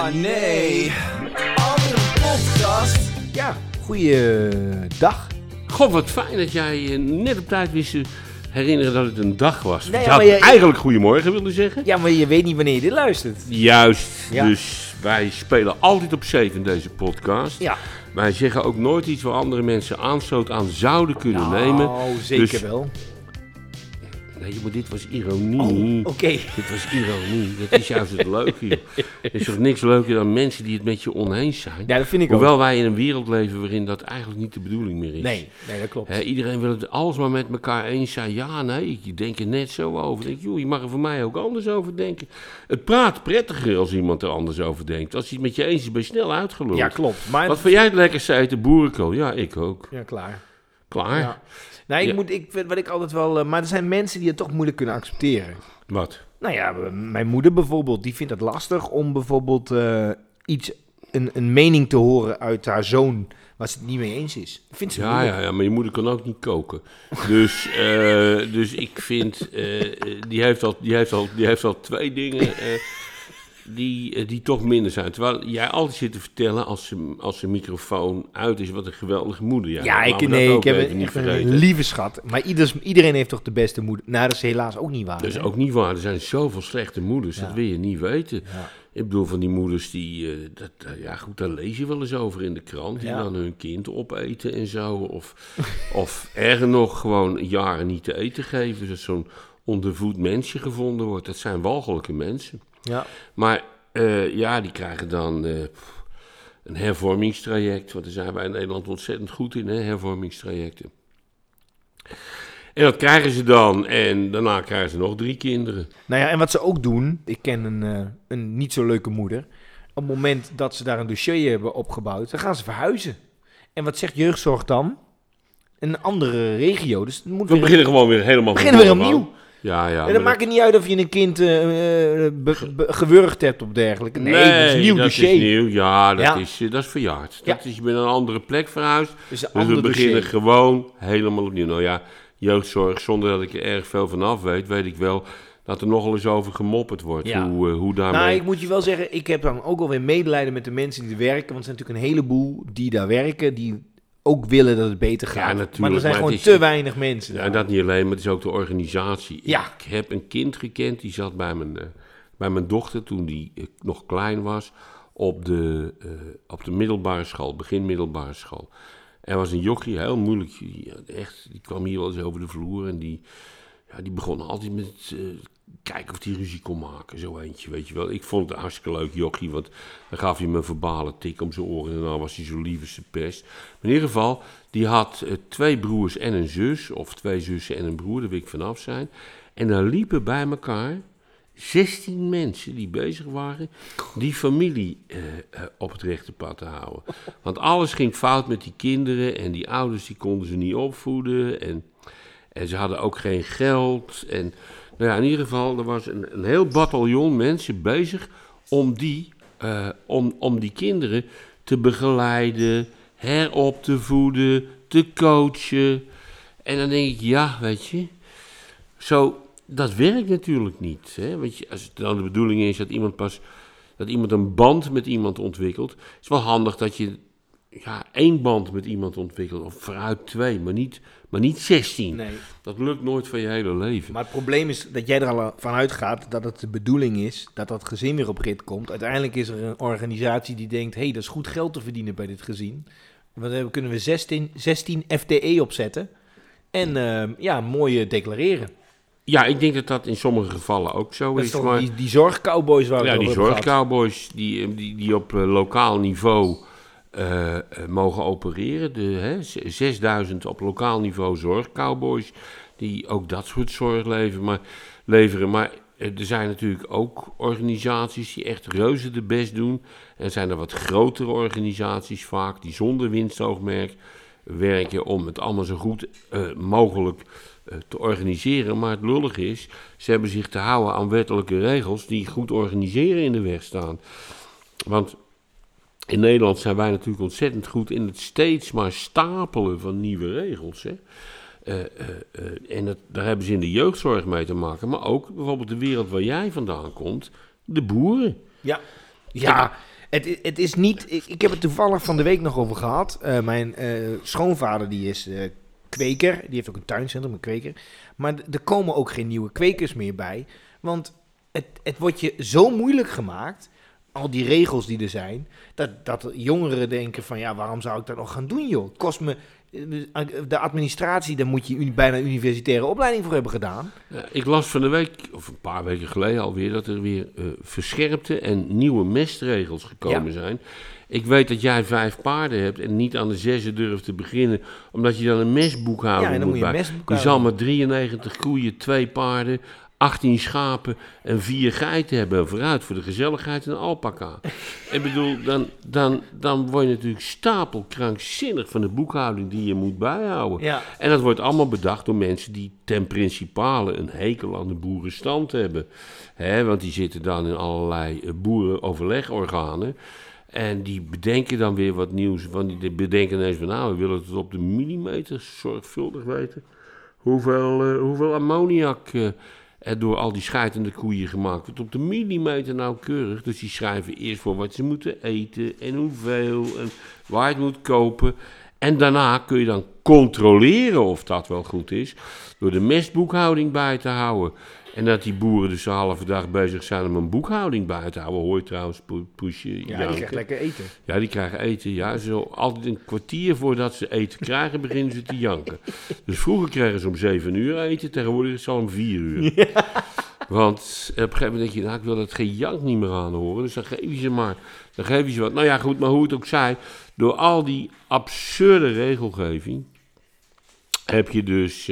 Oh nee. Andere podcast. Ja, goeiedag. God, wat fijn dat jij net op tijd wist te herinneren dat het een dag was. Nee, Je had eigenlijk goedemorgen willen zeggen. Ja, maar je weet niet wanneer je dit luistert. Juist, Ja. dus wij spelen altijd op safe in deze podcast. Ja. Wij zeggen ook nooit iets waar andere mensen aanstoot aan zouden kunnen nemen. Oh, zeker Dus- wel. Nee, maar dit was ironie. Oh, oké. Dit was ironie. Dat is juist het leuke, joh. Er is toch niks leuker dan mensen die het met je oneens zijn. Ja, dat vind ik Hoewel ook. wij in een wereld leven waarin dat eigenlijk niet de bedoeling meer is. Nee, dat klopt. Hè, iedereen wil het alles maar met elkaar eens zijn. Ja, nee, ik denk er net zo over. Ik denk, joh, je mag er voor mij ook anders over denken. Het praat prettiger als iemand er anders over denkt. Als hij het met je eens is, ben je snel uitgeluld. Ja, klopt. Maar Wat vind jij het lekkerste eten? Boerenkool? Ja, ik ook. ja, klaar. Klaar? Ja. Nou, wat ik altijd wel... maar er zijn mensen die het toch moeilijk kunnen accepteren. Wat? Nou ja, mijn moeder bijvoorbeeld, die vindt het lastig om bijvoorbeeld een mening te horen uit haar zoon waar ze het niet mee eens is. Dat vindt ze moeilijk. Ja, maar je moeder kan ook niet koken. Dus ik vind, die heeft al twee dingen die toch minder zijn. Terwijl jij altijd zit te vertellen als zijn microfoon uit is, wat een geweldige moeder. Ja, ik heb een lieve schat. Maar iedereen heeft toch de beste moeder? Nou, dat is helaas ook niet waar. Dat is hè? ook niet waar. Er zijn zoveel slechte moeders, Ja. dat wil je niet weten. Ja. Ik bedoel, van die moeders die, daar lees je wel eens over in de krant. Die Ja. dan hun kind opeten en zo. Of erger nog, gewoon jaren niet te eten geven. Dus zo'n ondervoed mensje gevonden wordt. Dat zijn walgelijke mensen. Ja. Maar die krijgen dan een hervormingstraject. Want daar zijn wij in Nederland ontzettend goed in, hè, hervormingstrajecten. En dat krijgen ze dan. En daarna krijgen ze nog 3 kinderen. Nou ja, en wat ze ook doen, ik ken een niet zo leuke moeder. Op het moment dat ze daar een dossier hebben opgebouwd, dan gaan ze verhuizen. En wat zegt jeugdzorg dan? Een andere regio. Dus het moet We beginnen gewoon weer helemaal beginnen weer vooraf aan. opnieuw. Ja, En maar dan maakt het niet uit of je een kind gewurgd hebt of dergelijke. Nee, dat is een nieuw dat dossier. is nieuw. Ja, dat Ja. is verjaard. Ja. Dat is, je bent naar een andere plek verhuisd. Dus een Dus ander we beginnen dossier. gewoon helemaal opnieuw. Nou ja, jeugdzorg, zonder dat ik er erg veel van af weet ik wel dat er nogal eens over gemopperd wordt. Ja. Hoe daarmee... Nou, ik moet je wel zeggen, ik heb dan ook alweer medelijden met de mensen die er werken. Want er zijn natuurlijk een heleboel die daar werken, die ook willen dat het beter gaat. natuurlijk, maar er zijn maar gewoon het is- te weinig mensen. Ja, en dat niet alleen, maar het is ook de organisatie. Ja. Ik heb een kind gekend, die zat bij mijn dochter toen die nog klein was, op de middelbare school, begin middelbare school. Er was een jochie, heel moeilijk, die kwam hier wel eens over de vloer en die begon altijd met kijken of hij ruzie kon maken, zo eentje, weet je wel. Ik vond het een hartstikke leuk jochie, want dan gaf hij me een verbale tik om zijn oren en dan was hij zo lief als de pest. Maar in ieder geval, die had 2 broers en een zus, of 2 zussen en een broer, daar wil ik vanaf zijn. En dan liepen bij elkaar 16 mensen die bezig waren die familie op het rechte pad te houden. Want alles ging fout met die kinderen en die ouders die konden ze niet opvoeden en ze hadden ook geen geld. En nou ja, in ieder geval, er was een heel bataljon mensen bezig om die kinderen te begeleiden, herop te voeden, te coachen. En dan denk ik, ja, weet je, dat werkt natuurlijk niet. Hè? Want als het dan de bedoeling is dat iemand een band met iemand ontwikkelt, is het wel handig dat je 1 band met iemand ontwikkelt, of vooruit 2, maar niet 16. Nee. Dat lukt nooit van je hele leven. Maar het probleem is dat jij er al van uitgaat dat het de bedoeling is dat dat gezin weer op rit komt. Uiteindelijk is er een organisatie die denkt, dat is goed geld te verdienen bij dit gezin. Want dan kunnen we 16 FTE opzetten en mooi declareren. Ja, ik denk dat dat in sommige gevallen ook zo Dat is. is toch Maar die zorgcowboys waar we ja, het die over hebben gehad. zorgcowboys die op lokaal niveau mogen opereren. 6000 op lokaal niveau zorgcowboys die ook dat soort zorg leveren. Maar er zijn natuurlijk ook organisaties die echt reuze de best doen. En zijn er wat grotere organisaties vaak die zonder winstoogmerk werken om het allemaal zo goed mogelijk te organiseren. Maar het lullige is, ze hebben zich te houden aan wettelijke regels die goed organiseren in de weg staan. Want in Nederland zijn wij natuurlijk ontzettend goed in het steeds maar stapelen van nieuwe regels. Hè? Daar hebben ze in de jeugdzorg mee te maken. Maar ook bijvoorbeeld de wereld waar jij vandaan komt, de boeren. Ja, Het is niet... Ik heb het toevallig van de week nog over gehad. Mijn schoonvader die is kweker. Die heeft ook een tuincentrum, een kweker. Maar er komen ook geen nieuwe kwekers meer bij. Want het wordt je zo moeilijk gemaakt... Al die regels die er zijn... Dat jongeren denken van... Ja, waarom zou ik dat nog gaan doen, joh? Het kost me... De administratie, daar moet je bijna een universitaire opleiding voor hebben gedaan. Ja, ik las van de week, of een paar weken geleden alweer... dat er weer verscherpte en nieuwe mestregels gekomen zijn. Ik weet dat jij 5 paarden hebt en niet aan de 6e durft te beginnen... omdat je dan een mestboekhouding moet bij. Je zal maar 93 koeien, 2 paarden... 18 schapen en 4 geiten hebben. Vooruit voor de gezelligheid een alpaca. Ik bedoel, dan word je natuurlijk stapelkrankzinnig van de boekhouding die je moet bijhouden. Ja. En dat wordt allemaal bedacht door mensen die ten principale een hekel aan de boerenstand hebben. Want die zitten dan in allerlei boerenoverlegorganen. En die bedenken dan weer wat nieuws. Want die bedenken ineens van, nou, we willen het op de millimeter zorgvuldig weten. Hoeveel ammoniak... door al die scheidende koeien gemaakt wordt op de millimeter nauwkeurig. Dus die schrijven eerst voor wat ze moeten eten en hoeveel en waar je het moet kopen. En daarna kun je dan controleren of dat wel goed is door de mestboekhouding bij te houden. En dat die boeren dus de halve dag bezig zijn om een boekhouding bij te houden. Hoor je trouwens, Poesje janken. Ja, die krijgt lekker eten. Ja, die krijgen eten. Ja, zo altijd een kwartier voordat ze eten krijgen, beginnen ze te janken. Dus vroeger kregen ze om 7 uur eten, tegenwoordig is het al om 4 uur. Ja. Want op een gegeven moment denk je, nou, ik wil dat geen jank niet meer aanhoren. Dus dan geef je ze maar. Dan geef je ze wat. Nou ja, goed, maar hoe het ook zij, door al die absurde regelgeving heb je dus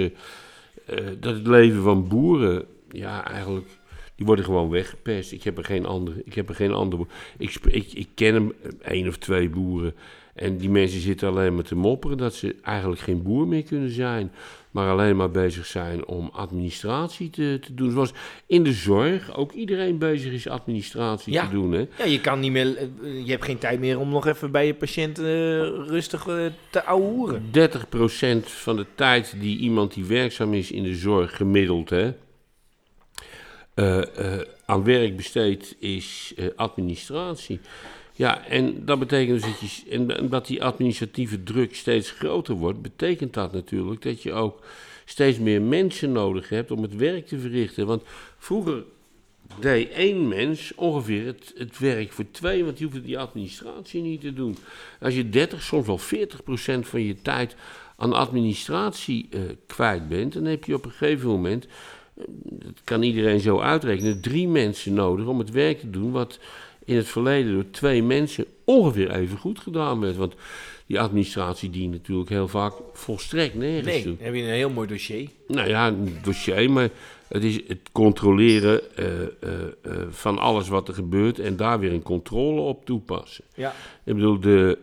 dat het leven van boeren... Ja, eigenlijk, die worden gewoon weggepest. Ik heb er geen andere. Ik ken 1 of 2 boeren. En die mensen zitten alleen maar te mopperen dat ze eigenlijk geen boer meer kunnen zijn. Maar alleen maar bezig zijn om administratie te doen. Zoals in de zorg ook iedereen bezig is administratie te doen. Hè? Ja, je kan niet meer. Je hebt geen tijd meer om nog even bij je patiënt rustig te ouwehoeren. 30% van de tijd die iemand die werkzaam is in de zorg gemiddeld... Hè, aan werk besteed is administratie. Ja, en dat betekent dus dat die administratieve druk steeds groter wordt, betekent dat natuurlijk dat je ook steeds meer mensen nodig hebt om het werk te verrichten. Want vroeger deed 1 mens ongeveer het werk voor 2, want die hoefde die administratie niet te doen. Als je 30, soms wel 40% van je tijd aan administratie kwijt bent, dan heb je op een gegeven moment... Dat kan iedereen zo uitrekenen. 3 mensen nodig om het werk te doen wat in het verleden door 2 mensen ongeveer even goed gedaan werd. Want die administratie dient natuurlijk heel vaak volstrekt nergens toe. Nee, dan heb je een heel mooi dossier. Nou ja, een dossier, maar het is het controleren van alles wat er gebeurt en daar weer een controle op toepassen. Ja. Ik bedoel,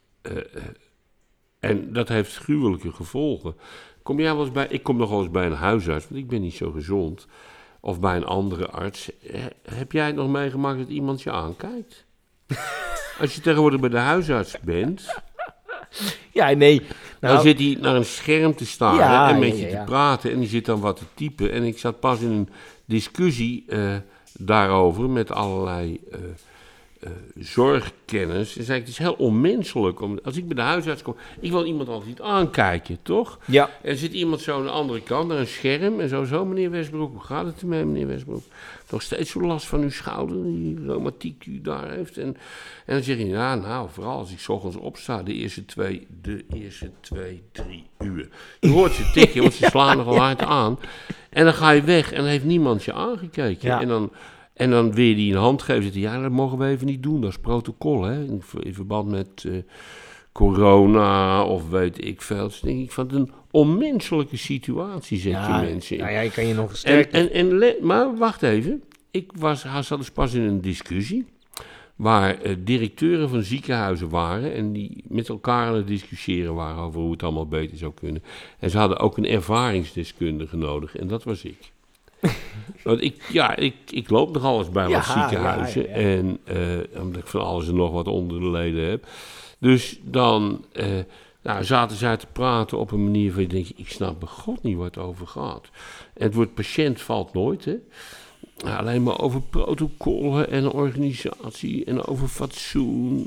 en dat heeft gruwelijke gevolgen. Ik kom nog wel eens bij een huisarts, want ik ben niet zo gezond. Of bij een andere arts. Heb jij het nog meegemaakt dat iemand je aankijkt? Als je tegenwoordig bij de huisarts bent... Ja, nee. Dan zit hij naar een scherm te staren en met je te praten. En die zit dan wat te typen. En ik zat pas in een discussie daarover met allerlei... zorgkennis. En zei ik, het is heel onmenselijk. Als ik bij de huisarts kom, ik wil iemand altijd aankijken, toch? Ja. En er zit iemand zo aan de andere kant, naar een scherm. En zo, meneer Westbroek, hoe gaat het ermee, meneer Westbroek? Nog steeds zo last van uw schouder, die reumatiek die u daar heeft. En dan zeg je, ja, nou, vooral als ik 's ochtends opsta, de eerste 2, 3 uur. Je hoort ze tikken, want ze slaan nogal hard aan. En dan ga je weg en dan heeft niemand je aangekeken. Ja. En dan wil je die een hand geven. Zegt hij, ja, dat mogen we even niet doen. Dat is protocol, hè. In verband met corona of weet ik veel. Dus denk ik van een onmenselijke situatie zet je mensen in. Nou ja, je kan je nog sterker... Maar wacht even. Zat dus pas in een discussie waar directeuren van ziekenhuizen waren en die met elkaar aan het discussiëren waren over hoe het allemaal beter zou kunnen. En ze hadden ook een ervaringsdeskundige nodig en dat was ik. Want ik loop nog alles bij wat ziekenhuizen. Ja. En omdat ik van alles en nog wat onder de leden heb. Dus dan zaten zij te praten op een manier van je denkt, ik snap bij God niet wat het over gaat. En het woord patiënt valt nooit, hè. alleen maar over protocollen en organisatie en over fatsoen.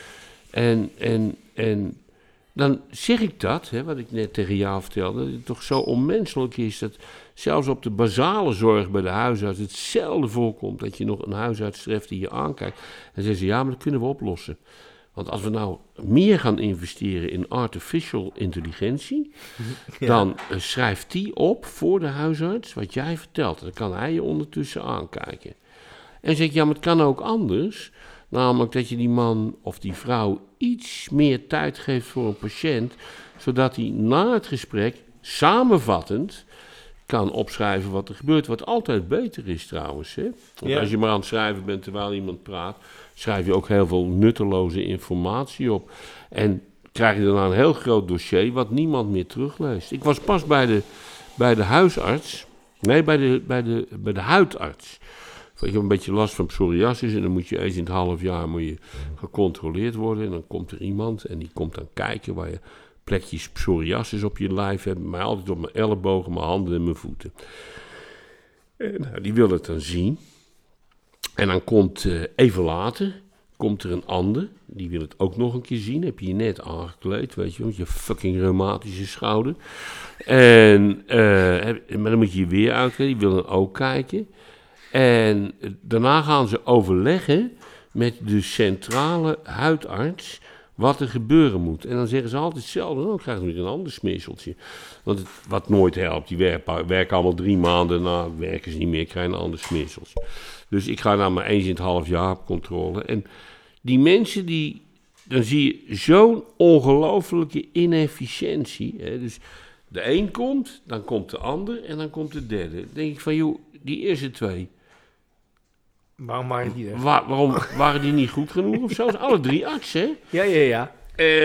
En dan zeg ik dat, wat ik net tegen jou vertelde, dat het toch zo onmenselijk is dat zelfs op de basale zorg bij de huisarts het zelden voorkomt dat je nog een huisarts treft die je aankijkt. En zeggen ze, ja, maar dat kunnen we oplossen. Want als we nou meer gaan investeren in artificial intelligentie, dan schrijft die op voor de huisarts wat jij vertelt. Dan kan hij je ondertussen aankijken. En zeg ik, ja, maar het kan ook anders. Namelijk dat je die man of die vrouw iets meer tijd geeft voor een patiënt, zodat hij na het gesprek samenvattend kan opschrijven wat er gebeurt. Wat altijd beter is trouwens. Hè? Want als je maar aan het schrijven bent terwijl iemand praat, schrijf je ook heel veel nutteloze informatie op. En krijg je daarna een heel groot dossier wat niemand meer terugleest. Ik was pas bij de huisarts, nee, bij de huidarts. Ik heb een beetje last van psoriasis en dan moet je eens in het half jaar gecontroleerd worden. En dan komt er iemand en die komt dan kijken waar je plekjes psoriasis op je lijf hebt. Maar altijd op mijn ellebogen, mijn handen en mijn voeten. En die wil het dan zien. En dan komt even later, komt er een ander. Die wil het ook nog een keer zien. Heb je je net aangekleed, weet je, met je fucking reumatische schouder. Maar dan moet je je weer uitkleden. Die wil dan ook kijken. En daarna gaan ze overleggen met de centrale huidarts wat er gebeuren moet. En dan zeggen ze altijd hetzelfde, dan krijgen we weer een ander smeerseltje. Want wat nooit helpt, die werken allemaal 3 maanden, na werken ze niet meer, krijgen een ander smeerseltje. Dus ik ga nou maar eens in het half jaar op controle. En die mensen dan zie je zo'n ongelofelijke inefficiëntie. Hè? Dus de een komt, dan komt de ander en dan komt de derde. Dan denk ik van, joh, die eerste 2... Waarom waren die er? Waarom waren die niet goed genoeg of zo? Alle 3 artsen, hè? Ja.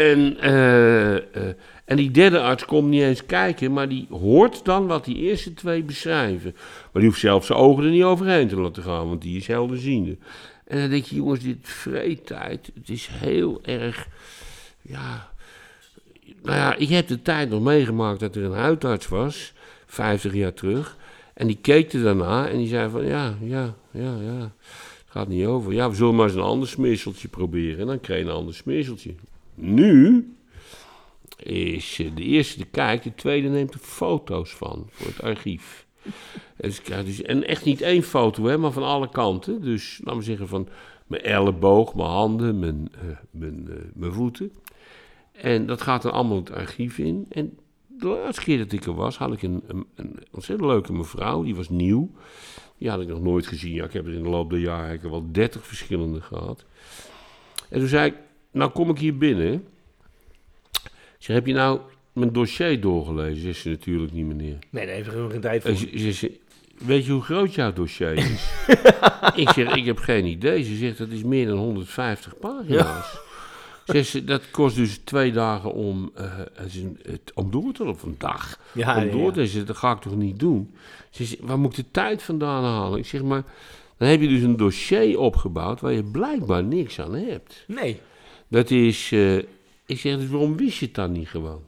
En die derde arts komt niet eens kijken, maar die hoort dan wat die eerste 2 beschrijven. Maar die hoeft zelfs zijn ogen er niet overheen te laten gaan, want die is helderziende. En dan denk je, jongens, dit vreedtijd, het is heel erg, ja... Nou ja, ik heb de tijd nog meegemaakt dat er een huidarts was, 50 jaar terug... En die keek er daarna en die zei van, ja, het gaat niet over. Ja, we zullen maar eens een ander smeerseltje proberen. En dan kreeg je een ander smeerseltje. Nu is de eerste die kijkt, de tweede neemt er foto's van voor het archief. En echt niet 1 foto, hè, maar van alle kanten. Dus, laten we zeggen, van mijn elleboog, mijn handen, mijn voeten. En dat gaat dan allemaal het archief in. En de laatste keer dat ik er was, had ik een ontzettend leuke mevrouw. Die was nieuw. Die had ik nog nooit gezien. Ja, ik heb er in de loop der jaren wel 30 verschillende gehad. En toen zei ik, nou kom ik hier binnen. Ik zeg, heb je nou mijn dossier doorgelezen? Zegt ze natuurlijk niet, meneer. Nee, daar heeft er helemaal geen tijd voor. Ze zegt, weet je hoe groot jouw dossier is? Ik zeg, ik heb geen idee. Ze zegt, dat is meer dan 150 pagina's. Ja. Dat kost dus 2 dagen om door te of een dag om door te zetten. Dat ga ik toch niet doen? Ze zegt, waar moet ik de tijd vandaan halen? Ik zeg, maar dan heb je dus een dossier opgebouwd waar je blijkbaar niks aan hebt. Nee. Dat is, ik zeg, dus waarom wist je het dan niet gewoon?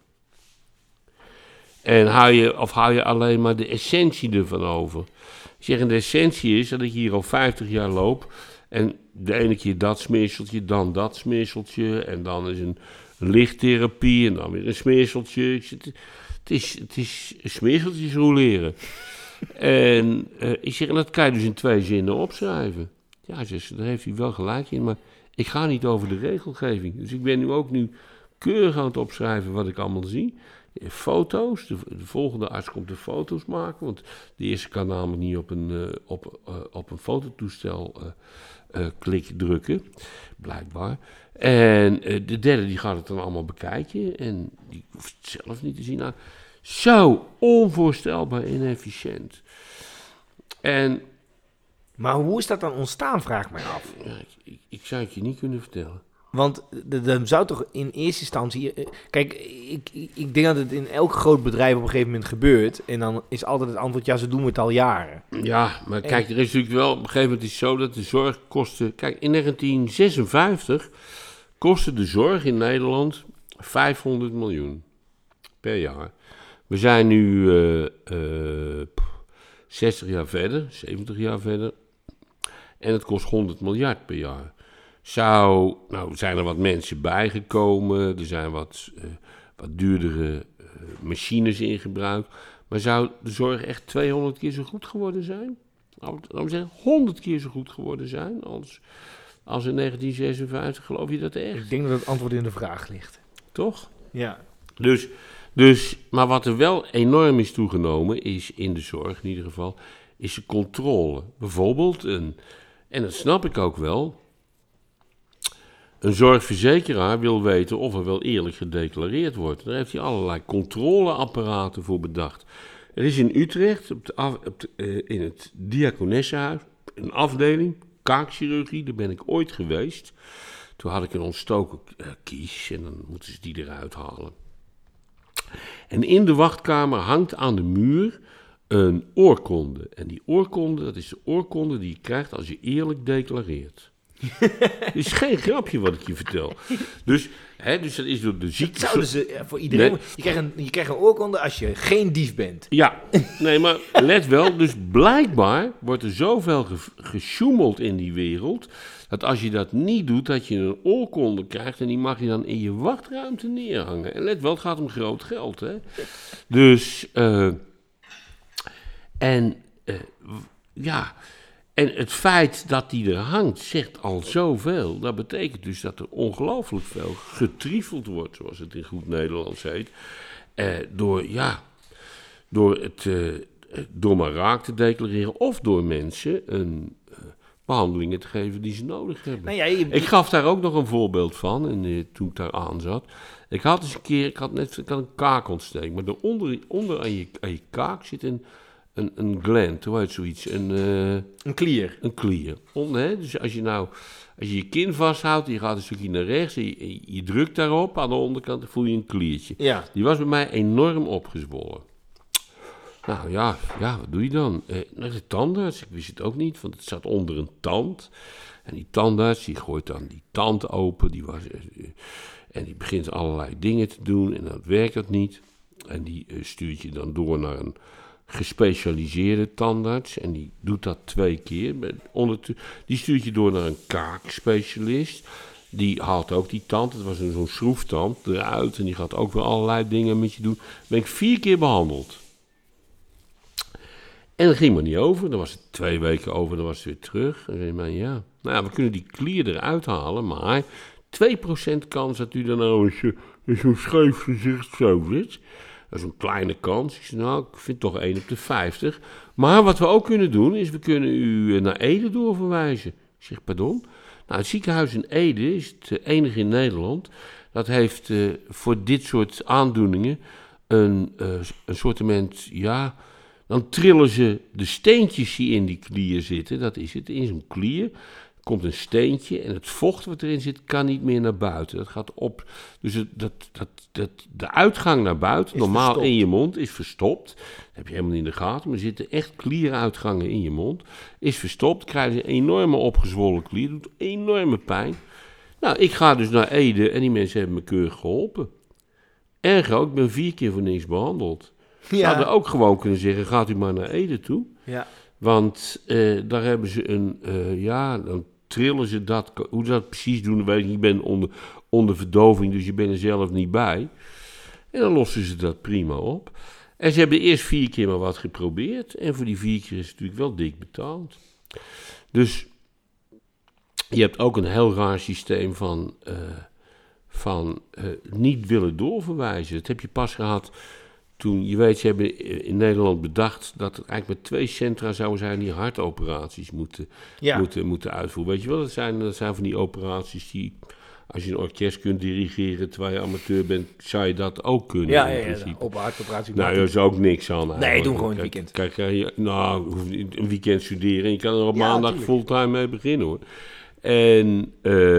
En hou je alleen maar de essentie ervan over? Ik zeg, en de essentie is dat ik hier al 50 jaar loop. En de ene keer dat smeerseltje, dan dat smeerseltje. En dan is een lichttherapie en dan weer een smeerseltje. Het is smeerseltjes roleren. En ik zeg, en dat kan je dus in 2 zinnen opschrijven. Ja, daar heeft hij wel gelijk in, maar ik ga niet over de regelgeving. Dus ik ben nu keurig aan het opschrijven wat ik allemaal zie. Foto's, de volgende arts komt de foto's maken, want de eerste kan namelijk niet op een fototoestel klik drukken, blijkbaar. En de derde die gaat het dan allemaal bekijken en die hoeft het zelf niet te zien. Nou, zo onvoorstelbaar inefficiënt. Maar hoe is dat dan ontstaan, vraag ik mij af. Ja, ik zou het je niet kunnen vertellen. Want dat zou toch in eerste instantie... Kijk, ik denk dat het in elk groot bedrijf op een gegeven moment gebeurt. En dan is altijd het antwoord, ja, ze doen het al jaren. Ja, maar kijk, er is natuurlijk wel... Op een gegeven moment is het zo dat de zorgkosten... Kijk, in 1956 kostte de zorg in Nederland 500 miljoen per jaar. We zijn nu 60 jaar verder, 70 jaar verder. En het kost 100 miljard per jaar. Zijn er wat mensen bijgekomen, er zijn wat duurdere machines in gebruik. Maar zou de zorg echt 200 keer zo goed geworden zijn? Laten we zeggen, 100 keer zo goed geworden zijn als in 1956? Geloof je dat echt? Ik denk dat het antwoord in de vraag ligt. Toch? Ja. Maar wat er wel enorm is toegenomen, is in de zorg in ieder geval, is de controle. Bijvoorbeeld, en dat snap ik ook wel, een zorgverzekeraar wil weten of er wel eerlijk gedeclareerd wordt. Daar heeft hij allerlei controleapparaten voor bedacht. Er is in Utrecht, in het Diakonessenhuis, een afdeling, kaakchirurgie, daar ben ik ooit geweest. Toen had ik een ontstoken kies en dan moeten ze die eruit halen. En in de wachtkamer hangt aan de muur een oorkonde. En die oorkonde, dat is de oorkonde die je krijgt als je eerlijk declareert. Het is geen grapje wat ik je vertel. Dus dat is door de ziekte. Zouden ze voor iedereen... Nee. Je krijgt een oorkonde als je geen dief bent. Ja, nee, maar let wel. Dus blijkbaar wordt er zoveel gesjoemeld in die wereld, dat als je dat niet doet, dat je een oorkonde krijgt en die mag je dan in je wachtruimte neerhangen. En let wel, het gaat om groot geld, hè. Dus, En het feit dat die er hangt, zegt al zoveel. Dat betekent dus dat er ongelooflijk veel getriefeld wordt, zoals het in goed Nederlands heet. Door maar raak te declareren of door mensen een behandelingen te geven die ze nodig hebben. Nou ja, ik gaf daar ook nog een voorbeeld van toen ik daar aan zat. Ik had eens een keer, ik had een kaakontsteking, maar onder aan je kaak zit een gland, hoe heet zoiets? Een klier. Een klier. Dus als je kin vasthoudt, je gaat een stukje naar rechts, en je drukt daarop, aan de onderkant, dan voel je een kliertje. Ja. Die was bij mij enorm opgezwollen. Nou ja, wat doe je dan? Naar de tandarts, ik wist het ook niet, want het zat onder een tand. En die tandarts, die gooit dan die tand open, en die begint allerlei dingen te doen, en dat werkt dat niet. En die stuurt je dan door naar een gespecialiseerde tandarts. En die doet dat 2 keer. Die stuurt je door naar een kaakspecialist. Die haalt ook die tand. Het was zo'n schroeftand eruit. En die gaat ook weer allerlei dingen met je doen. Ben ik 4 keer behandeld. En dat ging maar niet over. Dan was het 2 weken over. Dan was het weer terug. En zei maar ja. Nou ja, we kunnen die klier eruit halen. Maar 2% kans dat u dan in zo'n scheef gezicht zo zit. Dat is een kleine kans. Ik zei, ik vind toch 1 op de 50. Maar wat we ook kunnen doen, is we kunnen u naar Ede doorverwijzen. Ik zeg, pardon? Nou, het ziekenhuis in Ede is het enige in Nederland. Dat heeft voor dit soort aandoeningen een soortement, dan trillen ze de steentjes die in die klier zitten. Dat is het, in zo'n klier komt een steentje en het vocht wat erin zit kan niet meer naar buiten. Dat gaat op. Dus de uitgang naar buiten, is normaal verstopt. In je mond, is verstopt. Dat heb je helemaal niet in de gaten, maar er zitten echt klieruitgangen in je mond. Is verstopt, krijg je een enorme opgezwollen klier, doet enorme pijn. Nou, ik ga dus naar Ede en die mensen hebben me keurig geholpen. Erg ook, ik ben 4 keer voor niks behandeld. Ja. Ze hadden ook gewoon kunnen zeggen, gaat u maar naar Ede toe. Ja. Want daar hebben ze dan trillen ze dat. Hoe ze dat precies doen, weet ik niet. Ik ben onder verdoving, dus je bent er zelf niet bij. En dan lossen ze dat prima op. En ze hebben eerst 4 keer maar wat geprobeerd. En voor die 4 keer is het natuurlijk wel dik betaald. Dus je hebt ook een heel raar systeem van niet willen doorverwijzen. Dat heb je pas gehad toen, je weet, ze hebben in Nederland bedacht dat er eigenlijk met 2 centra zouden zijn die hartoperaties moeten uitvoeren. Weet je wel, dat zijn van die operaties die, als je een orkest kunt dirigeren terwijl je amateur bent, zou je dat ook kunnen in principe. Op hartoperatie. Nou, er is ook niks aan. Nee, doe gewoon een weekend. Kijk, een weekend studeren en je kan er op maandag fulltime mee beginnen, hoor. En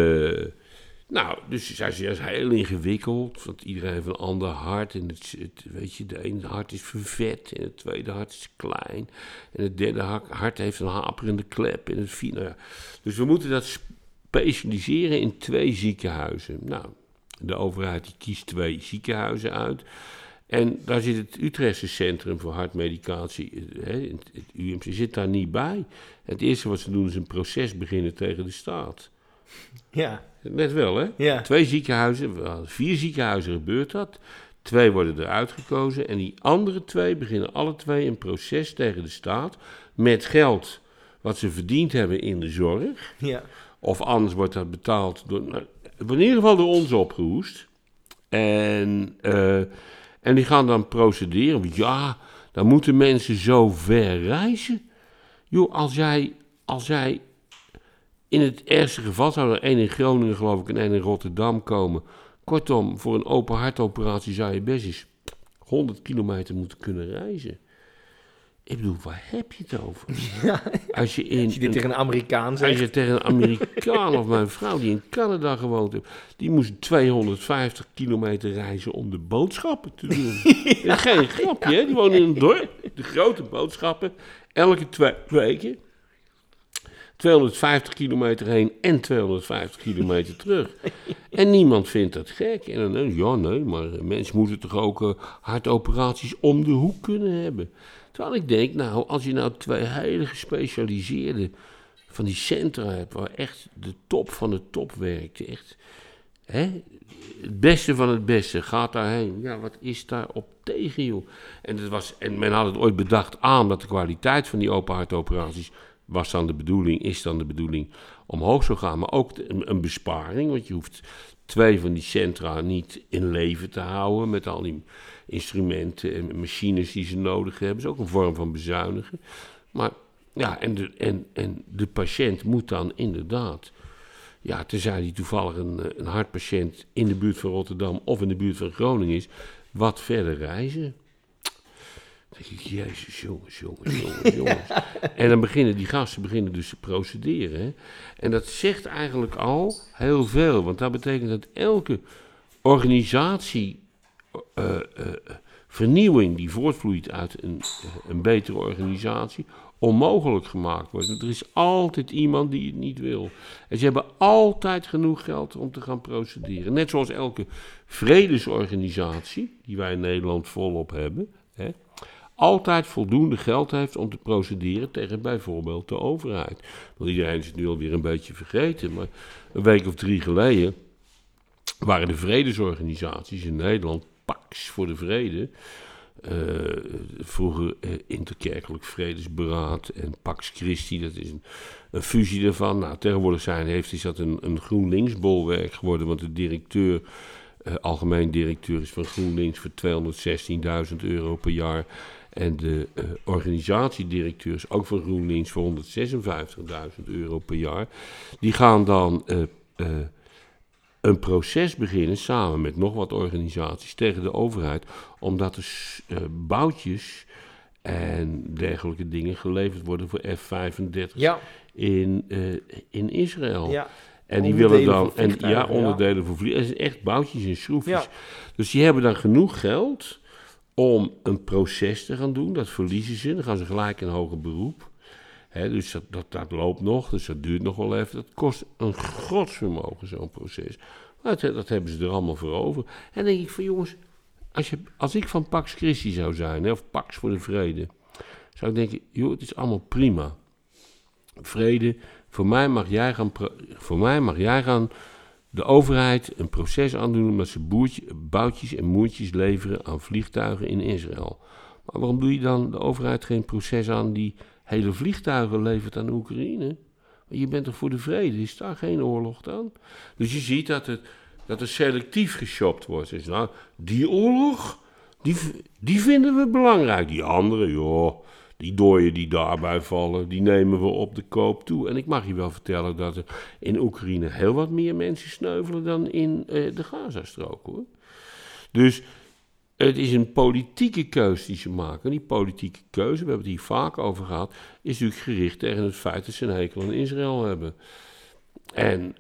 dus zij is heel ingewikkeld, want iedereen heeft een ander hart. En weet je, de ene hart is vervet en het tweede hart is klein. En het derde hart heeft een haperende klep. En het vierde. Dus we moeten dat specialiseren in 2 ziekenhuizen. Nou, de overheid die kiest 2 ziekenhuizen uit. En daar zit het Utrechtse Centrum voor Hartmedicatie, het UMC, zit daar niet bij. Het eerste wat ze doen is een proces beginnen tegen de staat. Ja. Net wel, hè? Ja. 2 ziekenhuizen, 4 ziekenhuizen gebeurt dat. 2 worden eruit gekozen en die andere 2 beginnen alle 2 een proces tegen de staat met geld wat ze verdiend hebben in de zorg. Ja. Of anders wordt dat betaald door, in ieder geval door ons opgehoest. En die gaan dan procederen. Ja, dan moeten mensen zo ver reizen. Joh, als jij in het ergste geval zou er 1 in Groningen, geloof ik, en 1 in Rotterdam komen. Kortom, voor een open hartoperatie zou je best eens 100 kilometer moeten kunnen reizen. Ik bedoel, waar heb je het over? Ja. Als je dit tegen een Amerikaan zegt. Als je tegen een Amerikaan of mijn vrouw die in Canada gewoond heeft, die moest 250 kilometer reizen om de boodschappen te doen. Ja. Geen grapje, hè? Die wonen in een dorp, de grote boodschappen, elke 2 weken. 250 kilometer heen en 250 kilometer terug. En niemand vindt dat gek. En dan, ja, nee, maar mensen moeten toch ook hartoperaties om de hoek kunnen hebben. Terwijl ik denk, nou, als je nou 2 hele gespecialiseerde van die centra hebt, waar echt de top van de top werkt, echt, hè, het beste van het beste, gaat daarheen. Ja, wat is daar op tegen, joh? En men had het ooit bedacht dat de kwaliteit van die open hartoperaties is dan de bedoeling omhoog zou gaan. Maar ook een besparing, want je hoeft 2 van die centra niet in leven te houden met al die instrumenten en machines die ze nodig hebben. Dat is ook een vorm van bezuinigen. Maar ja, en de patiënt moet dan inderdaad, ja, tenzij die toevallig een hartpatiënt in de buurt van Rotterdam of in de buurt van Groningen is, wat verder reizen. Dan denk ik, jezus, jongens. En dan beginnen die gasten dus te procederen. Hè? En dat zegt eigenlijk al heel veel. Want dat betekent dat elke organisatie, vernieuwing die voortvloeit uit een betere organisatie, onmogelijk gemaakt wordt. Want er is altijd iemand die het niet wil. En ze hebben altijd genoeg geld om te gaan procederen. Net zoals elke vredesorganisatie, die wij in Nederland volop hebben, hè, altijd voldoende geld heeft om te procederen tegen bijvoorbeeld de overheid. Want iedereen is het nu alweer een beetje vergeten, maar een week of 3 geleden waren de vredesorganisaties in Nederland, Pax voor de Vrede, vroeger Interkerkelijk Vredesberaad en Pax Christi, dat is een fusie daarvan. Nou, tegenwoordig is dat een GroenLinks-bolwerk geworden, want de directeur, algemeen directeur is van GroenLinks voor €216.000 per jaar. En de organisatiedirecteur is ook van GroenLinks voor €156.000 per jaar. Die gaan dan een proces beginnen samen met nog wat organisaties tegen de overheid, omdat er boutjes en dergelijke dingen geleverd worden voor F-35 in Israël. Ja. En die willen dan onderdelen voor vliegtuigen. Het zijn echt boutjes en schroefjes. Ja. Dus die hebben dan genoeg geld om een proces te gaan doen. Dat verliezen ze. Dan gaan ze gelijk in hoger beroep. Dus dat loopt nog. Dus dat duurt nog wel even. Dat kost een godsvermogen, zo'n proces. Maar dat hebben ze er allemaal voor over. En dan denk ik van, jongens, als ik van Pax Christi zou zijn, of Pax voor de Vrede, zou ik denken, joh, het is allemaal prima. Vrede, voor mij mag jij gaan de overheid een proces aandoen omdat ze boutjes en moertjes leveren aan vliegtuigen in Israël. Maar waarom doe je dan de overheid geen proces aan die hele vliegtuigen levert aan Oekraïne? Want je bent toch voor de vrede, is daar geen oorlog dan? Dus je ziet dat er selectief geshopt wordt. Dus nou, die oorlog, die vinden we belangrijk. Die andere, joh, die dooien die daarbij vallen, die nemen we op de koop toe. En ik mag je wel vertellen dat er in Oekraïne heel wat meer mensen sneuvelen dan in de Gazastrook, hoor. Dus het is een politieke keuze die ze maken. En die politieke keuze, we hebben het hier vaak over gehad, is natuurlijk gericht tegen het feit dat ze een hekel aan Israël hebben. En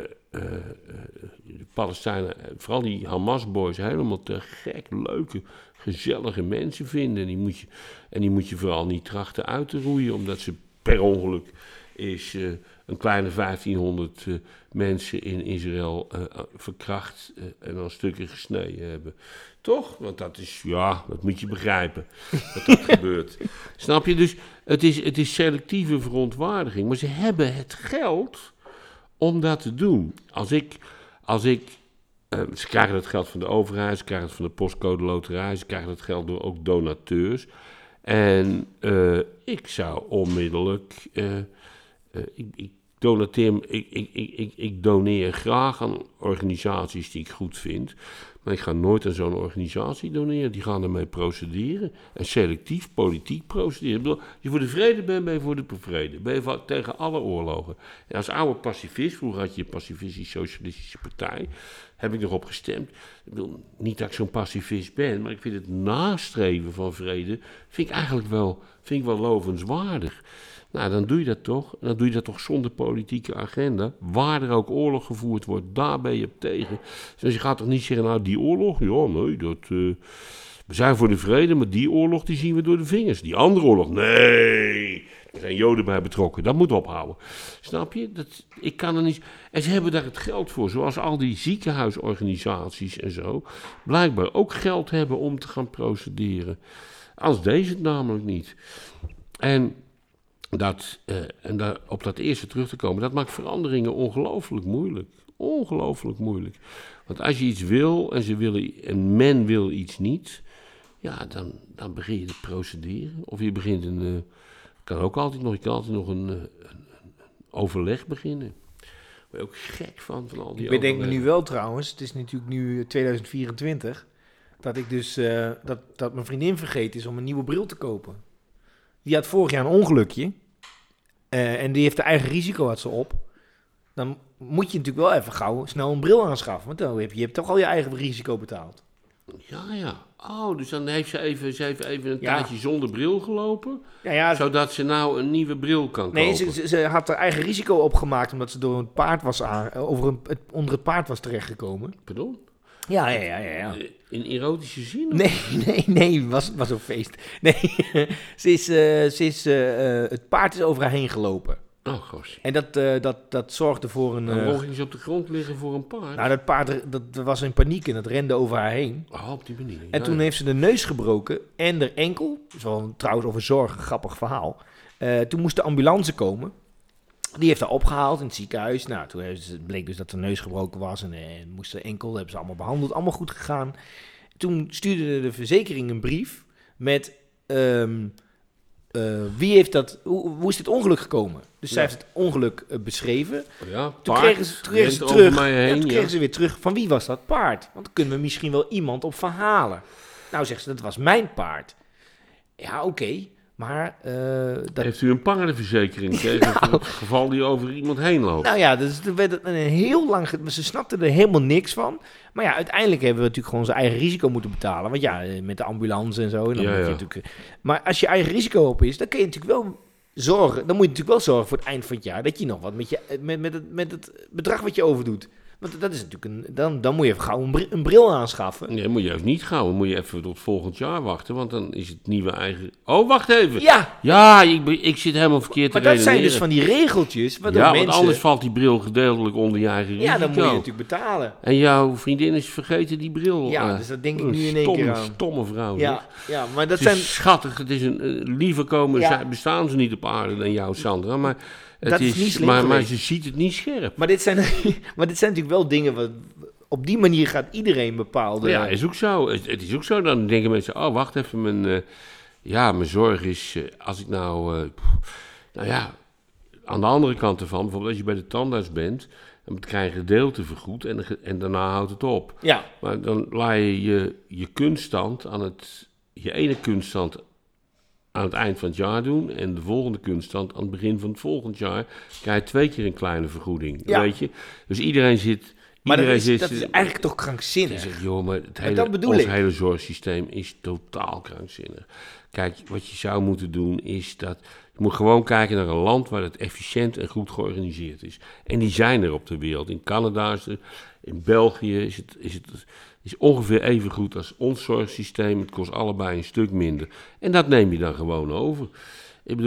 de Palestijnen, vooral die Hamas-boys, helemaal te gek, leuke, gezellige mensen vinden. En die moet je vooral niet trachten uit te roeien, omdat ze per ongeluk is een kleine 1500 mensen in Israël verkracht en dan stukken gesneden hebben. Toch? Want dat is, dat moet je begrijpen, dat gebeurt. Snap je? Dus het is selectieve verontwaardiging. Maar ze hebben het geld om dat te doen. Ze krijgen het geld van de overheid, ze krijgen het van de postcode loterij, ze krijgen het geld door ook donateurs. En ik zou onmiddellijk, ik doneer graag aan organisaties die ik goed vind. Maar ik ga nooit aan zo'n organisatie doneren. Die gaan ermee procederen. En selectief politiek procederen. Ik bedoel, als je voor de vrede bent, ben je voor de vrede. Ben je tegen alle oorlogen. En als oude pacifist, vroeger had je een pacifistisch-socialistische partij, heb ik nog op gestemd. Ik bedoel, niet dat ik zo'n pacifist ben, maar ik vind het nastreven van vrede, vind ik wel lovenswaardig. Nou, dan doe je dat toch. En dan doe je dat toch zonder politieke agenda. Waar er ook oorlog gevoerd wordt, daar ben je op tegen. Dus je gaat toch niet zeggen, nou, die oorlog, we zijn voor de vrede, maar die oorlog, die zien we door de vingers. Die andere oorlog, nee, er zijn Joden bij betrokken. Dat moet ophouden. Snap je? Ik kan er niet. En ze hebben daar het geld voor, zoals al die ziekenhuisorganisaties en zo, blijkbaar ook geld hebben om te gaan procederen. Anders deed het namelijk niet. En op dat eerste terug te komen, dat maakt veranderingen ongelooflijk moeilijk. Ongelooflijk moeilijk. Want als je iets wil en men wil iets niet, ja, dan begin je te procederen. Of je begint je kan altijd nog een overleg beginnen. Daar ben je ook gek van al die Ik bedenk me nu wel trouwens, het is natuurlijk nu 2024, dat ik dus, dat mijn vriendin vergeten is om een nieuwe bril te kopen. Die had vorig jaar een ongelukje. En die heeft de eigen risico had ze op. Dan moet je natuurlijk wel even gauw snel een bril aanschaffen. Want dan je hebt toch al je eigen risico betaald. Ja. Oh, dus dan heeft ze even een tijdje zonder bril gelopen. Ja, zodat ze nou een nieuwe bril kan kopen. Nee, ze had haar eigen risico opgemaakt omdat ze door een paard was onder het paard was terechtgekomen. Pardon? Ja. In erotische zin? Nee, was een feest. Nee, het paard is over haar heen gelopen. Oh, gosh. En dat zorgde voor een... Dan ging ze op de grond liggen voor een paard? Nou, dat paard dat was in paniek en dat rende over haar heen. Oh, op die manier. En toen heeft ze de neus gebroken en de enkel. Dat is wel trouwens over zorg, een grappig verhaal. Toen moest de ambulance komen. Die heeft haar opgehaald in het ziekenhuis. Nou, toen bleek dus dat de neus gebroken was en moest de enkel. Dat hebben ze allemaal behandeld, allemaal goed gegaan. Toen stuurde de verzekering een brief met... wie heeft dat... Hoe is dit ongeluk gekomen? Dus zij heeft het ongeluk beschreven. Ja, toen kregen ze terug. Kregen ze weer terug. Van wie was dat paard? Want dan kunnen we misschien wel iemand op verhalen. Nou, zegt ze, dat was mijn paard. Ja, oké. Maar... Heeft u een paardenverzekering tegen het geval die over iemand heen loopt? Nou ja, dus er werd een heel lang... Ze snapten er helemaal niks van. Maar ja, uiteindelijk hebben we natuurlijk gewoon zijn eigen risico moeten betalen. Want ja, met de ambulance en zo. En dan moet je natuurlijk, maar als je eigen risico op is, dan kun je natuurlijk wel zorgen... Dan moet je natuurlijk wel zorgen voor het eind van het jaar... dat je nog wat met het bedrag wat je overdoet. Want dat is natuurlijk dan moet je even gauw een bril aanschaffen. Nee, moet je even niet gauw. Dan moet je even tot volgend jaar wachten. Want dan is het nieuwe eigen... Oh, wacht even. Ja, ik zit helemaal verkeerd te redeneren. Maar dat zijn dus van die regeltjes. Want anders valt die bril gedeeltelijk onder je eigen risico. Ja, dan moet je natuurlijk betalen. En jouw vriendin is vergeten die bril. Ja, dus dat denk ik nu in één keer aan. Stomme vrouw. Ja, maar dat het is schattig. Het is liever bestaan ze niet op aarde dan jou, Sandra. Maar... Dat is niet slim maar ze ziet het niet scherp. Maar dit zijn natuurlijk wel dingen... Op die manier gaat iedereen bepaalde... Ja, is ook zo. Het is ook zo. Dan denken mensen... Oh, wacht even. Mijn zorg is... als ik nou... aan de andere kant ervan... Bijvoorbeeld als je bij de tandarts bent... Dan krijg je gedeelte vergoed en daarna houdt het op. Ja. Maar dan laat je kunststand je ene kunststand aan het eind van het jaar doen... en de volgende kunststand aan het begin van het volgend jaar... krijg je 2 keer een kleine vergoeding, weet je. Dus iedereen zit... Maar dat is eigenlijk toch krankzinnig? Zeg, joh, maar ons hele zorgsysteem is totaal krankzinnig. Kijk, wat je zou moeten doen is dat... Je moet gewoon kijken naar een land waar het efficiënt en goed georganiseerd is. En die zijn er op de wereld. In Canada is het... In België is ongeveer even goed als ons zorgsysteem. Het kost allebei een stuk minder. En dat neem je dan gewoon over. Ik bedoel,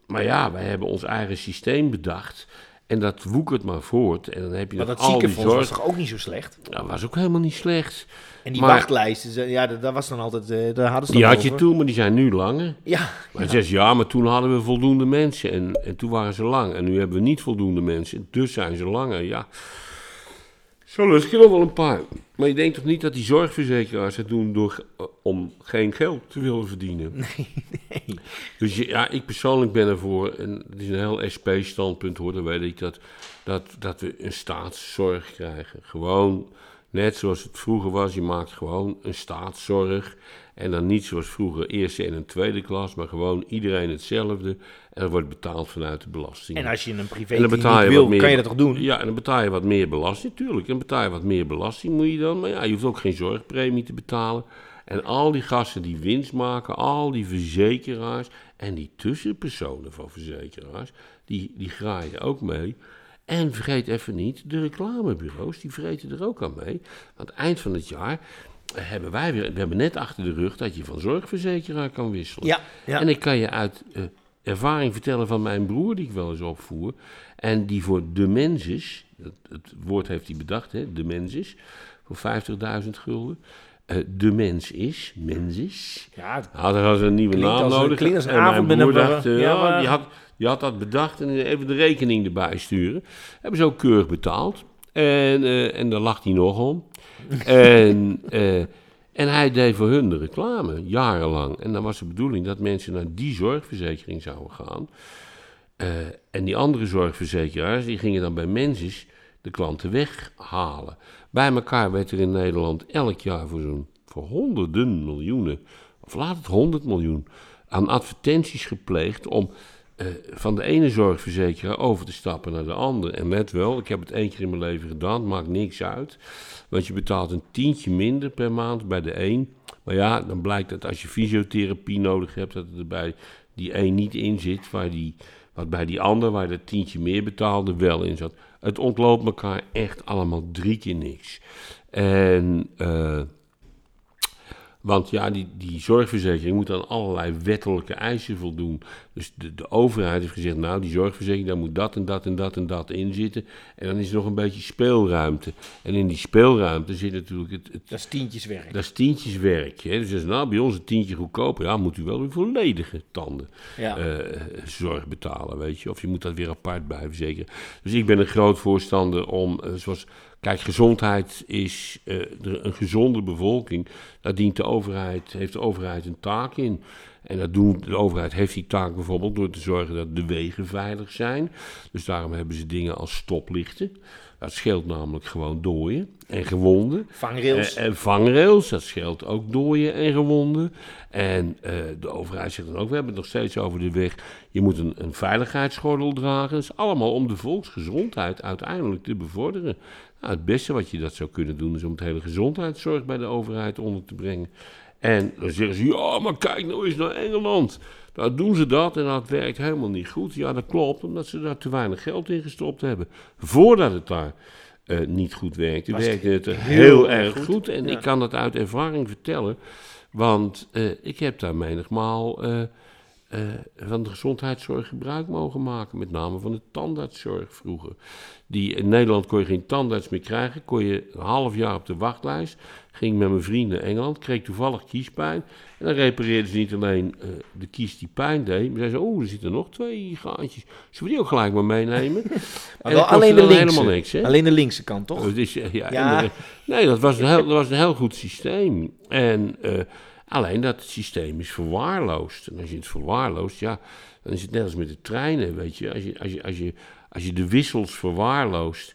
Maar ja, wij hebben ons eigen systeem bedacht. En dat woekert maar voort. En dan heb je Maar nog dat al die ziekenfonds was zorg. toch ook niet zo slecht? Dat was ook helemaal niet slecht. En die Maar- wachtlijsten, daar was dan altijd, daar hadden ze Die dan had je over. toen, maar die zijn nu langer. Ja, Maar 6 jaar, maar toen hadden we voldoende mensen. En toen waren ze lang. En nu hebben we niet voldoende mensen. Dus zijn ze langer, ja. Zo lust je nog wel een paar. Maar je denkt toch niet dat die zorgverzekeraars het doen om geen geld te willen verdienen? nee. Dus ja, ik persoonlijk ben ervoor, en het is een heel SP-standpunt hoor, dan weet ik dat we een staatszorg krijgen. Gewoon, net zoals het vroeger was, je maakt gewoon een staatszorg. En dan niet zoals vroeger eerste en tweede klas, maar gewoon iedereen hetzelfde. En dat wordt betaald vanuit de belasting. En als je een En dan privé betaal je niet wil, wat meer- kan je dat toch doen? Ja, en dan betaal je wat meer belasting, tuurlijk. En dan betaal je wat meer belasting, moet je dan. Maar ja, je hoeft ook geen zorgpremie te betalen. En al die gasten die winst maken, al die verzekeraars en die tussenpersonen van verzekeraars, die graaien ook mee. En vergeet even niet, de reclamebureaus, die vreten er ook aan mee. Aan het eind van het jaar hebben we hebben net achter de rug dat je van zorgverzekeraar kan wisselen. Ja. En ik kan je uit ervaring vertellen van mijn broer, die ik wel eens opvoer. En die voor de mens is, het woord heeft hij bedacht, hè, de mens is, voor 50.000 gulden. De mens is. Ja, Had er als een nieuwe Klinkt naam als een- nodig. klinkt als een En mijn avond met broer een- dacht, ja, maar- die had dat bedacht en even de rekening erbij sturen. Hebben ze ook keurig betaald. En daar lacht hij nog om. En hij deed voor hun de reclame, jarenlang. En dan was de bedoeling dat mensen naar die zorgverzekering zouden gaan. En die andere zorgverzekeraars, die gingen dan bij Mensis de klanten weghalen. Bij elkaar werd er in Nederland elk jaar voor honderden miljoenen, of laat het 100 miljoen, aan advertenties gepleegd om van de ene zorgverzekeraar over te stappen naar de andere. En let wel, ik heb het 1 keer in mijn leven gedaan, maakt niks uit. Want je betaalt een tientje minder per maand bij de een. Maar ja, dan blijkt dat als je fysiotherapie nodig hebt, dat er bij die een niet in zit, wat bij die ander, waar je dat tientje meer betaalde, wel in zat. Het ontloopt elkaar echt allemaal 3 keer niks. En want ja, die zorgverzekering moet aan allerlei wettelijke eisen voldoen. Dus de overheid heeft gezegd, nou, die zorgverzekering, daar moet dat en dat en dat en dat in zitten. En dan is er nog een beetje speelruimte. En in die speelruimte zit natuurlijk dat is tientjeswerk. dat is tientjeswerk. Hè? Dus nou, bij ons een tientje goedkoper. Ja, moet u wel uw volledige tanden zorg betalen, weet je. Of je moet dat weer apart bij verzekeren. Dus ik ben een groot voorstander om, kijk, gezondheid is een gezonde bevolking. Daar heeft de overheid een taak in. En de overheid heeft die taak bijvoorbeeld door te zorgen dat de wegen veilig zijn. Dus daarom hebben ze dingen als stoplichten. Dat scheelt namelijk gewoon dooien en gewonden. Vangrails. En vangrails, dat scheelt ook dooien en gewonden. En de overheid zegt dan ook, we hebben het nog steeds over de weg. Je moet een veiligheidsgordel dragen. Dat is allemaal om de volksgezondheid uiteindelijk te bevorderen. Nou, het beste wat je dat zou kunnen doen is om het hele gezondheidszorg bij de overheid onder te brengen. En dan zeggen ze, ja, maar kijk nou eens naar Engeland. Daar doen ze dat en dat werkt helemaal niet goed. Ja, dat klopt, omdat ze daar te weinig geld in gestopt hebben. Voordat het daar niet goed werkte, werkte het heel erg goed. En ik kan dat uit ervaring vertellen, want ik heb daar menigmaal van de gezondheidszorg gebruik mogen maken. Met name van de tandartszorg vroeger. In Nederland kon je geen tandarts meer krijgen. Kon je een half jaar op de wachtlijst. Ging met mijn vrienden naar Engeland. Kreeg toevallig kiespijn. En dan repareerden ze niet alleen de kies die pijn deed. Maar zeiden ze, er zitten nog 2 gaatjes. Zullen we die ook gelijk maar meenemen? Maar wel alleen de helemaal linkse. niks, hè? Alleen de linkse kant, toch? Dus, Ja. Nee, dat was een heel goed systeem. En alleen dat systeem is verwaarloosd. En als je het verwaarloost, ja, dan is het net als met de treinen, weet je. Als je de wissels verwaarloost,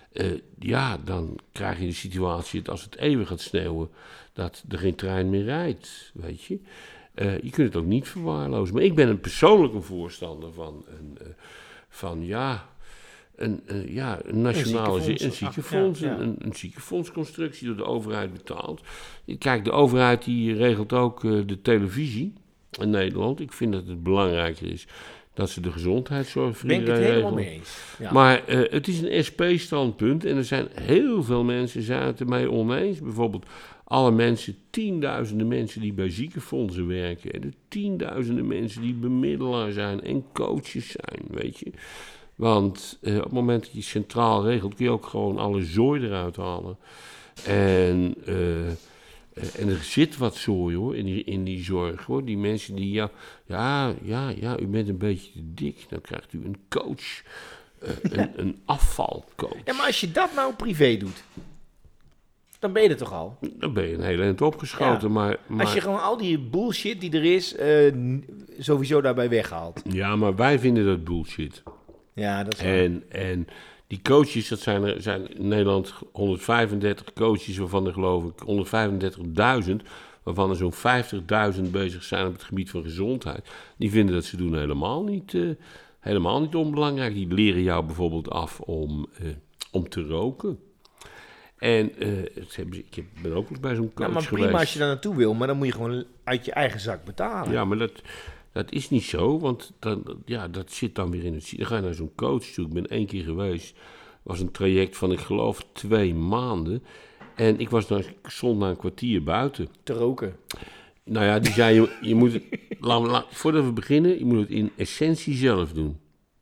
dan krijg je de situatie dat als het eeuwig gaat sneeuwen, dat er geen trein meer rijdt, weet je. Je kunt het ook niet verwaarlozen. Maar ik ben persoonlijk een voorstander van een nationale ziekenfonds, een ziekenfondsconstructie door de overheid betaald. Kijk, de overheid die regelt ook de televisie in Nederland. Ik vind dat het belangrijker is dat ze de gezondheidszorg voor Ben ik het iedereen helemaal regelen. mee eens. Ja. Maar het is een SP-standpunt en er zijn heel veel mensen zijn het ermee oneens. Bijvoorbeeld alle mensen, tienduizenden mensen die bij ziekenfondsen werken. En de tienduizenden mensen die bemiddelaar zijn en coaches zijn, weet je. Want op het moment dat je centraal regelt, kun je ook gewoon alle zooi eruit halen. En er zit wat zooi hoor, in die zorg hoor. Die mensen die, ja, u bent een beetje te dik. Dan krijgt u een coach, een afvalcoach. Ja, maar als je dat nou privé doet, dan ben je er toch al? Dan ben je een hele eind opgeschoten. Ja. Maar, Als je gewoon al die bullshit die er is, sowieso daarbij weghaalt. ja, maar wij vinden dat bullshit. Ja, dat is waar. En die coaches, dat zijn in Nederland 135 coaches, waarvan er geloof ik 135.000, waarvan er zo'n 50.000 bezig zijn op het gebied van gezondheid. Die vinden dat ze doen helemaal niet onbelangrijk. Die leren jou bijvoorbeeld af om te roken. En ik ben ook nog bij zo'n coach Nou, maar prima geweest. als je daar naartoe wil, maar dan moet je gewoon uit je eigen zak betalen. Ja, maar dat is niet zo, want dat zit dan weer in het... Dan ga je naar zo'n coach toe. Ik ben 1 keer geweest. Het was een traject van, ik geloof, 2 maanden. En ik stond na een kwartier buiten. Te roken. Nou ja, die zei, je moet het... voordat we beginnen, je moet het in essentie zelf doen.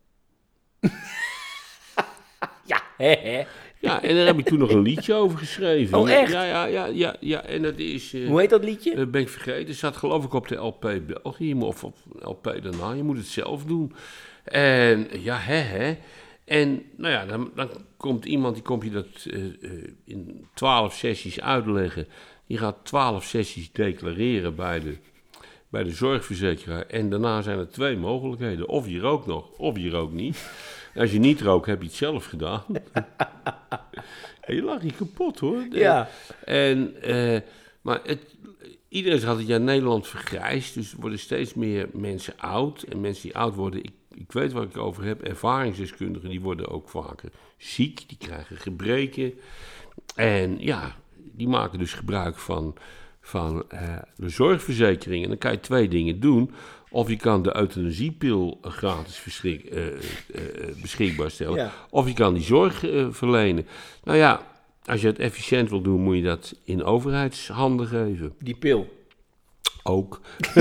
Ja, hè. Ja, en daar heb ik toen nog een liedje over geschreven. Oh, echt? Ja, en dat is... Hoe heet dat liedje? Dat ben ik vergeten. Het zat geloof ik op de LP België, of op LP daarna. Je moet het zelf doen. En ja, hè. En nou ja, dan komt iemand, die komt je dat in 12 sessies uitleggen. Die gaat 12 sessies declareren bij de zorgverzekeraar. En daarna zijn er 2 mogelijkheden. Of je rookt nog, of je rookt niet. Als je niet rookt, heb je het zelf gedaan. En je lag je kapot, hoor. Ja. Maar iedereen zegt altijd, ja, Nederland vergrijst. Dus er worden steeds meer mensen oud. En mensen die oud worden, ik weet waar ik het over heb. Ervaringsdeskundigen, die worden ook vaker ziek. Die krijgen gebreken. En ja, die maken dus gebruik van de zorgverzekering. En dan kan je 2 dingen doen. Of je kan de euthanasiepil gratis beschikbaar stellen. Ja. Of je kan die zorg verlenen. Nou ja, als je het efficiënt wil doen, moet je dat in overheidshanden geven. Die pil. Ook.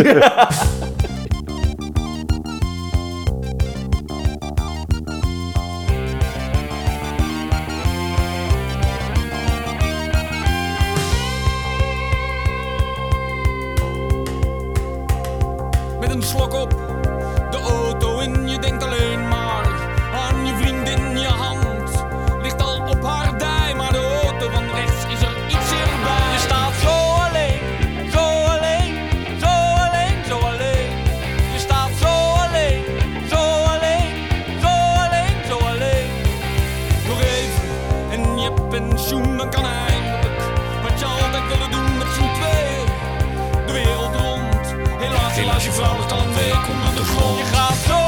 Met een slok op, de auto in, je denkt alleen maar aan je vriendin, je hand ligt al op haar dij, maar de auto van rechts is er iets erbij. Je staat zo alleen, zo alleen, zo alleen, zo alleen. Je staat zo alleen, zo alleen, zo alleen, zo alleen. Nog even en je pensioen, dan kan eindelijk wat je altijd wilde doen met z'n tweeën. De wereld rond, helaas je vrouw ligt al een week onder de grond. Je gaat zo